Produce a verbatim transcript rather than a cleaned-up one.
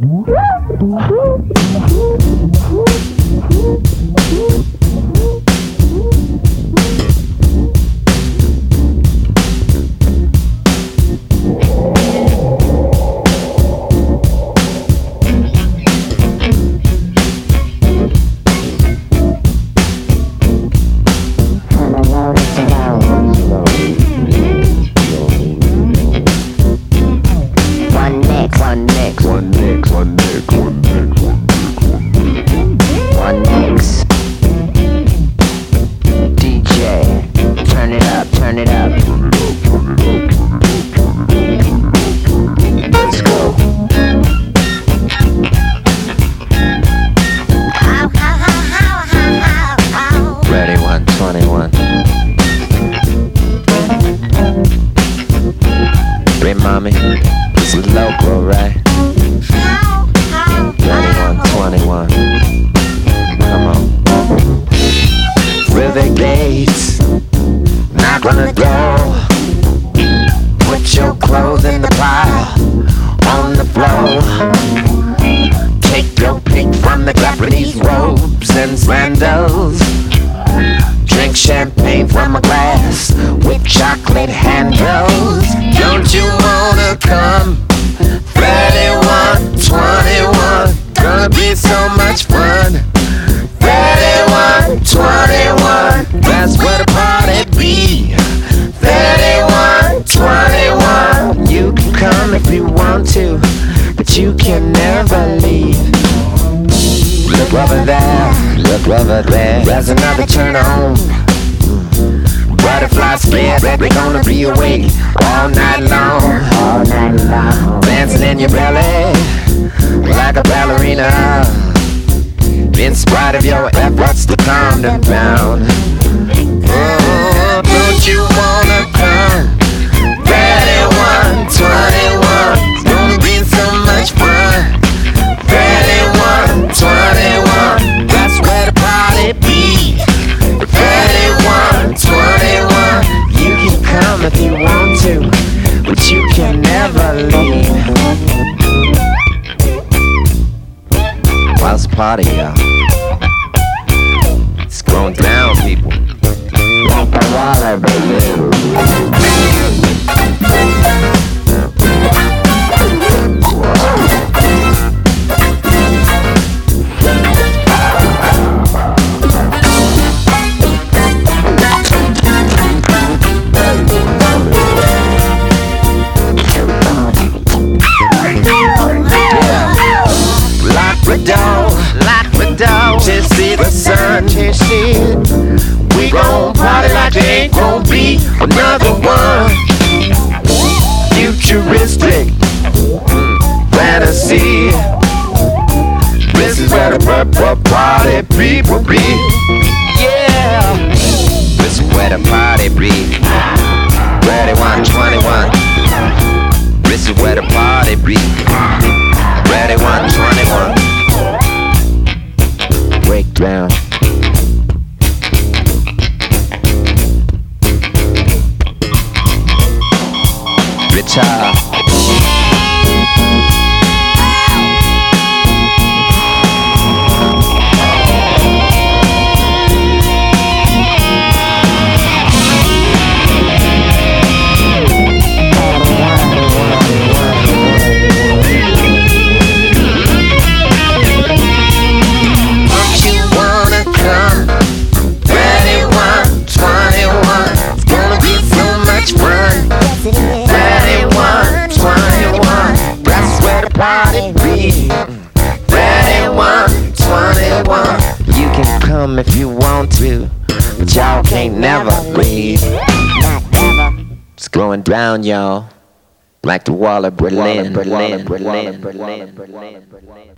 There's another turn on. Butterfly spread, we're gonna be awake all night long. All night long. Dancing in your belly like a ballerina. In spite of your efforts to calm them down. Oh, don't you wanna come? thirty-one, twenty-one. It's gonna be so much fun. thirty-one, twenty-one. That's where the party be. thirty-one, twenty-one. You can come if you want to, but you can never leave. What's the party, y'all? It's going down, people. Like the water, baby. To see the sun, to see it. We gon' party like there ain't gon' be another one. Futuristic fantasy. This is where the purple party people be. Yeah, this is where the party be. thirty-one, twenty-one. This is where the party be. thirty-one, twenty-one. Breakdown. Guitar. If you want to, but y'all can't never leave. It's going down, y'all, like the wall of Berlin.